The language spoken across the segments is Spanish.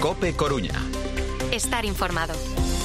COPE Coruña. Estar informado.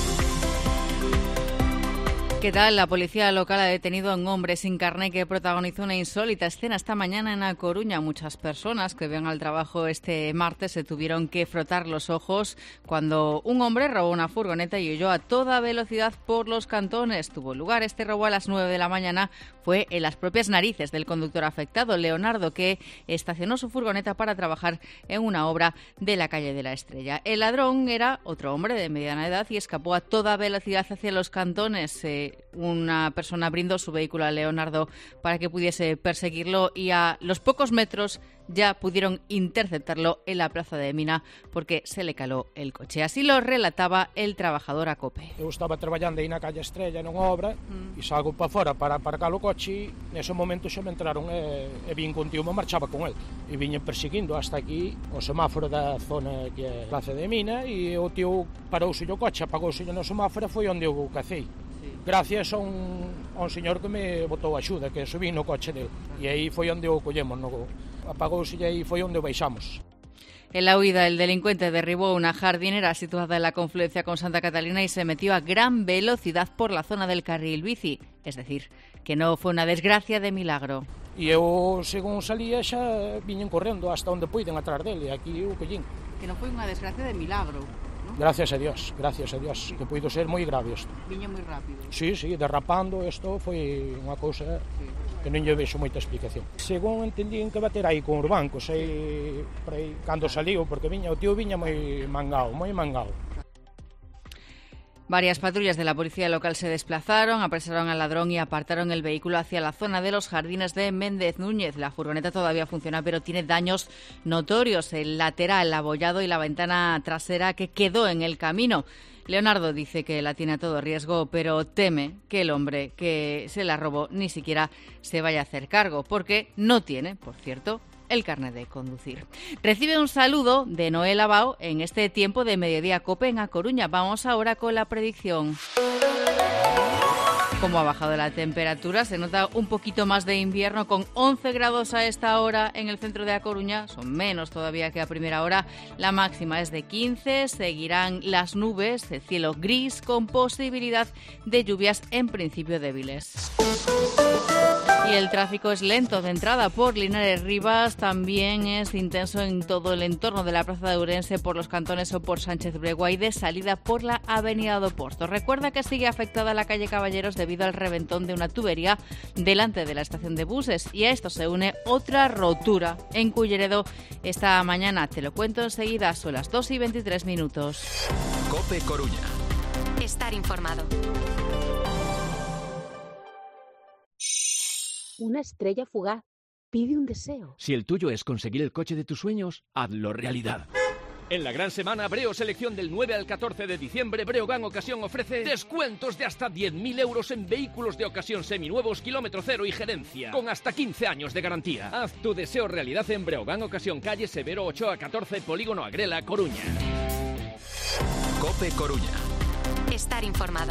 ¿Qué tal? La policía local ha detenido a un hombre sin carné que protagonizó una insólita escena esta mañana en A Coruña. Muchas personas que ven al trabajo este martes se tuvieron que frotar los ojos cuando un hombre robó una furgoneta y huyó a toda velocidad por los cantones. Tuvo lugar este robo a las 9 de la mañana. Fue en las propias narices del conductor afectado, Leonardo, que estacionó su furgoneta para trabajar en una obra de la calle de la Estrella. El ladrón era otro hombre de mediana edad y escapó a toda velocidad hacia los cantones. Una persona brindó su vehículo a Leonardo para que pudiese perseguirlo y a los pocos metros ya pudieron interceptarlo en la plaza de Mina porque se le caló el coche. Así lo relataba el trabajador a COPE. Eu estaba traballando aí na calle Estrella nunha obra e salgo para fora para aparcar o coche e nese momento xa me entraron e vin que un tío me marchaba con el e viñen perseguindo hasta aquí o semáforo da zona que é a plaza de Mina e o tío parouse o coche, apagouse no semáforo e foi onde eu cacei. Gracias a un señor que me botou axuda, que subí no coche dele. E aí foi onde o collemos, apagouse e aí foi onde o baixamos. En la huida, el delincuente derribó una jardinera situada en la confluencia con Santa Catalina y se metió a gran velocidad por la zona del carril bici. Es decir, que no fue una desgracia de milagro. E eu, según salía, xa viñen correndo hasta onde puiden atrás dele, e aquí o collín. Que non foi unha desgracia de milagro, ¿no? Gracias a Dios, que puido ser moi grave isto. Viña moi rápido. Sí, derrapando, isto foi unha cousa que non lle vexo moita explicación. Según entendín que bater aí con os bancos, aí, por aí, cando saliu, porque o tío viña moi mangao. Varias patrullas de la policía local se desplazaron, apresaron al ladrón y apartaron el vehículo hacia la zona de los jardines de Méndez Núñez. La furgoneta todavía funciona, pero tiene daños notorios. El lateral abollado y la ventana trasera que quedó en el camino. Leonardo dice que la tiene a todo riesgo, pero teme que el hombre que se la robó ni siquiera se vaya a hacer cargo, porque no tiene, por cierto, el carnet de conducir. Recibe un saludo de Noel Abao en este tiempo de Mediodía COPE en A Coruña. Vamos ahora con la predicción. Como ha bajado la temperatura, se nota un poquito más de invierno con 11 grados a esta hora en el centro de A Coruña. Son menos todavía que a primera hora. La máxima es de 15, seguirán las nubes, el cielo gris con posibilidad de lluvias en principio débiles. Y el tráfico es lento de entrada por Linares Rivas, también es intenso en todo el entorno de la Plaza de Ourense por los cantones o por Sánchez Bregua y de salida por la Avenida do Porto. Recuerda que sigue afectada la calle Caballeros debido al reventón de una tubería delante de la estación de buses y a esto se une otra rotura en Culleredo esta mañana. Te lo cuento enseguida, son las 2:23. COPE Coruña. Estar informado. Una estrella fugaz pide un deseo. Si el tuyo es conseguir el coche de tus sueños, hazlo realidad. En la gran semana Breo Selección del 9 al 14 de diciembre, Breogán Ocasión ofrece descuentos de hasta 10.000 euros en vehículos de ocasión seminuevos, kilómetro cero y gerencia, con hasta 15 años de garantía. Haz tu deseo realidad en Breogán Ocasión, calle Severo Ochoa 14, Polígono Agrela, Coruña. COPE Coruña. Estar informado.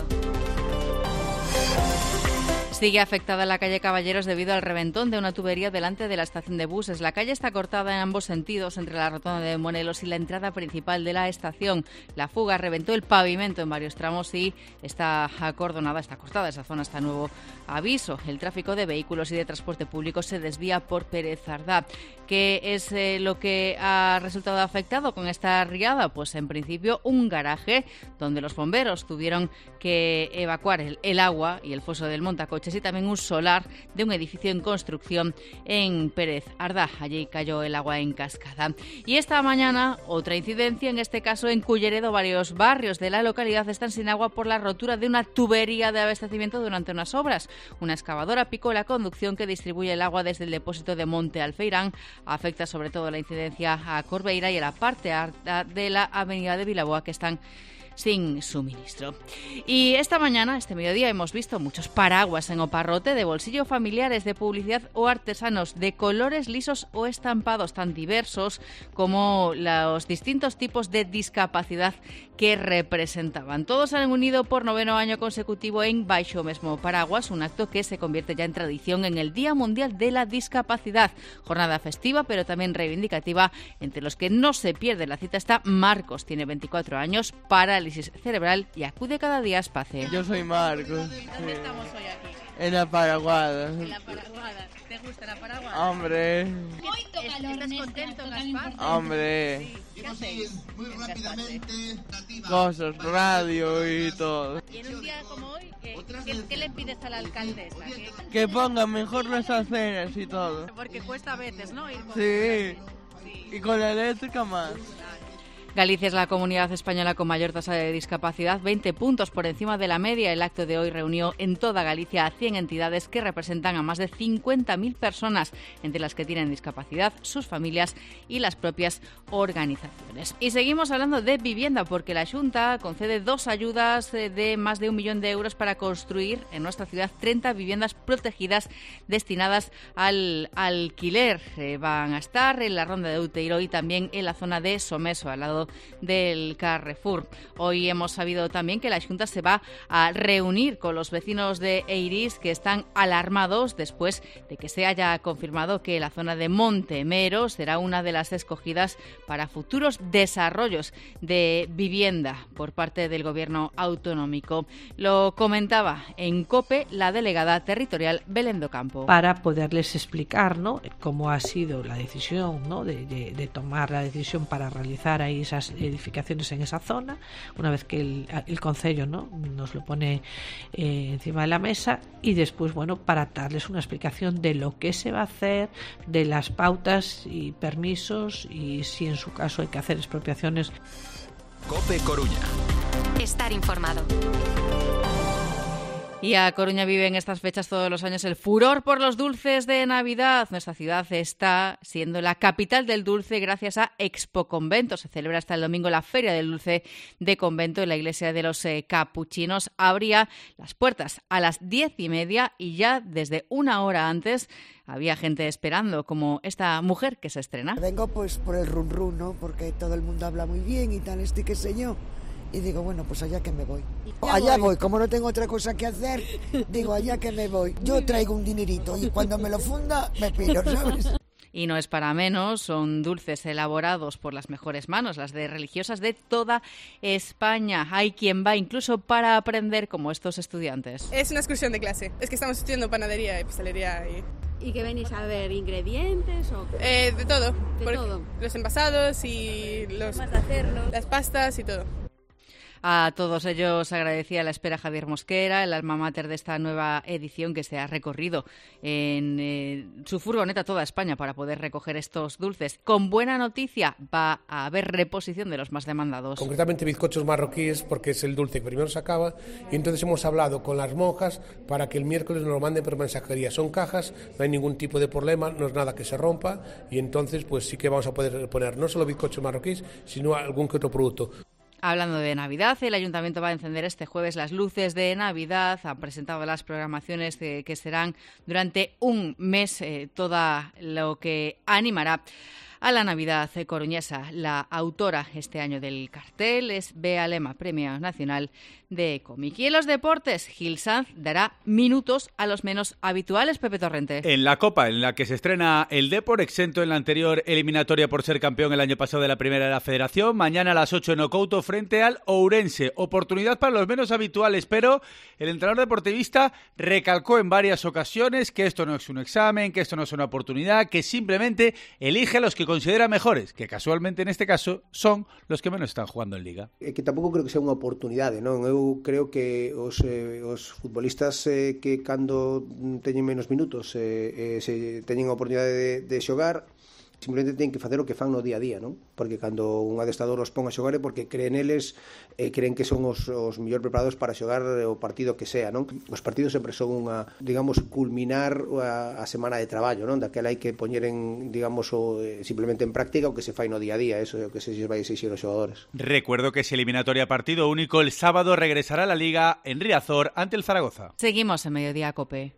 Sigue afectada la calle Caballeros debido al reventón de una tubería delante de la estación de buses. La calle está cortada en ambos sentidos entre la rotonda de Monelos y la entrada principal de la estación. La fuga reventó el pavimento en varios tramos y está cortada esa zona hasta nuevo aviso. El tráfico de vehículos y de transporte público se desvía por Pérez Ardá. ¿Qué es lo que ha resultado afectado con esta riada? Pues en principio un garaje donde los bomberos tuvieron que evacuar el agua y el foso del montacoches y también un solar de un edificio en construcción en Pérez Ardá. Allí cayó el agua en cascada. Y esta mañana otra incidencia, en este caso en Culleredo. Varios barrios de la localidad están sin agua por la rotura de una tubería de abastecimiento durante unas obras. Una excavadora picó la conducción que distribuye el agua desde el depósito de Monte Alfeirán. Afecta sobre todo la incidencia a Corbeira y a la parte alta de la avenida de Vilaboa, que están sin suministro. Y esta mañana, este mediodía, hemos visto muchos paraguas en Oparrote, de bolsillo, familiares, de publicidad o artesanos, de colores lisos o estampados tan diversos como los distintos tipos de discapacidad que representaban. Todos han unido por 9º año consecutivo en Baixo Mesmo Paraguas, un acto que se convierte ya en tradición en el Día Mundial de la Discapacidad. Jornada festiva, pero también reivindicativa. Entre los que no se pierde la cita está Marcos, tiene 24 años, parálisis cerebral y acude cada día a Espace. Yo soy Marcos. ¿Dónde estamos hoy aquí? En la Paraguada. En la Paraguada. ¿Te gusta la Paraguada? Hombre. ¿Estás contento en Gaspar? Hombre. Sí. ¿Qué hacéis? Muy rápidamente. Cosas, radio y todo. Y en un día como hoy, ¿qué le pides a la alcaldesa? Que pongan mejor las aceras y todo. Porque cuesta a veces, ¿no? Ir con Sí. Y con la eléctrica más. Galicia es la comunidad española con mayor tasa de discapacidad, 20 puntos por encima de la media. El acto de hoy reunió en toda Galicia a 100 entidades que representan a más de 50.000 personas, entre las que tienen discapacidad, sus familias y las propias organizaciones. Y seguimos hablando de vivienda, porque la Xunta concede 2 ayudas de más de 1 millón de euros para construir en nuestra ciudad 30 viviendas protegidas destinadas al alquiler. Van a estar en la Ronda de Outeiro y también en la zona de Someso, al lado del Carrefour. Hoy hemos sabido también que la Xunta se va a reunir con los vecinos de Eirís, que están alarmados después de que se haya confirmado que la zona de Montemero será una de las escogidas para futuros desarrollos de vivienda por parte del gobierno autonómico. Lo comentaba en COPE la delegada territorial Belén do Campo. Para poderles explicar, ¿no?, cómo ha sido la decisión, ¿no?, de tomar la decisión para realizar ahí esas edificaciones en esa zona, una vez que el Concello, ¿no?, nos lo pone encima de la mesa, y después, bueno, para darles una explicación de lo que se va a hacer, de las pautas y permisos, y si en su caso hay que hacer expropiaciones. COPE Coruña. Estar informado. Y a Coruña vive en estas fechas todos los años el furor por los dulces de Navidad. Nuestra ciudad está siendo la capital del dulce gracias a Expo Convento. Se celebra hasta el domingo la Feria del Dulce de Convento en la iglesia de los Capuchinos. Abría las puertas a las 10:30 y ya desde 1 hora antes había gente esperando, como esta mujer que se estrena. Vengo pues por el run run, ¿no?, porque todo el mundo habla muy bien y tal, qué sé yo. Y digo, bueno, pues allá que me voy. Allá voy, como no tengo otra cosa que hacer, digo, allá que me voy. Yo traigo un dinerito y cuando me lo funda, me piro, ¿sabes? Y no es para menos, son dulces elaborados por las mejores manos, las de religiosas de toda España. Hay quien va incluso para aprender, como estos estudiantes. Es una excursión de clase, es que estamos estudiando panadería y pastelería. ¿Y qué venís a ver? ¿Ingredientes o...? De todo. ¿De todo? Los envasados y las pastas y todo. A todos ellos agradecía la espera Javier Mosquera, el alma mater de esta nueva edición, que se ha recorrido en su furgoneta toda España para poder recoger estos dulces. Con buena noticia, va a haber reposición de los más demandados. Concretamente bizcochos marroquíes, porque es el dulce que primero se acaba, y entonces hemos hablado con las monjas para que el miércoles nos lo manden por mensajería. Son cajas, no hay ningún tipo de problema, no es nada que se rompa, y entonces pues sí que vamos a poder poner no solo bizcochos marroquíes, sino algún que otro producto. Hablando de Navidad, el Ayuntamiento va a encender este jueves las luces de Navidad. Han presentado las programaciones que serán durante un mes, toda lo que animará a la Navidad coruñesa. La autora este año del cartel es Bea Lema, Premio Nacional de Cómic. Y en los deportes, Gil Sanz dará minutos a los menos habituales. Pepe Torrente. En la Copa, en la que se estrena el Depor, exento en la anterior eliminatoria por ser campeón el año pasado de la Primera de la Federación, mañana a las 8 en Ocouto frente al Ourense. Oportunidad para los menos habituales, pero el entrenador deportivista recalcó en varias ocasiones que esto no es un examen, que esto no es una oportunidad, que simplemente elige a los que considera mejores, que casualmente en este caso son los que menos están jugando en Liga. Que tampouco creo que sea unha oportunidade, non? Eu creo que os futbolistas que cando teñen menos minutos se teñen a oportunidade de xogar, Simplemente teñen que facer o que fan no día a día, non? Porque cando un adestrador os pon a xogar é porque creen eles, creen que son os mellor preparados para xogar o partido que sea, non? Os partidos sempre son unha, digamos, culminar a semana de traballo, non? Daquela hai que poñer en, digamos, simplemente en práctica o que se fai no día a día, eso é o que se vai exixir aos xogadores. Recuerdo que es eliminatoria partido único. El sábado regresará a la Liga en Riazor ante el Zaragoza. Seguimos en Mediodía Cope.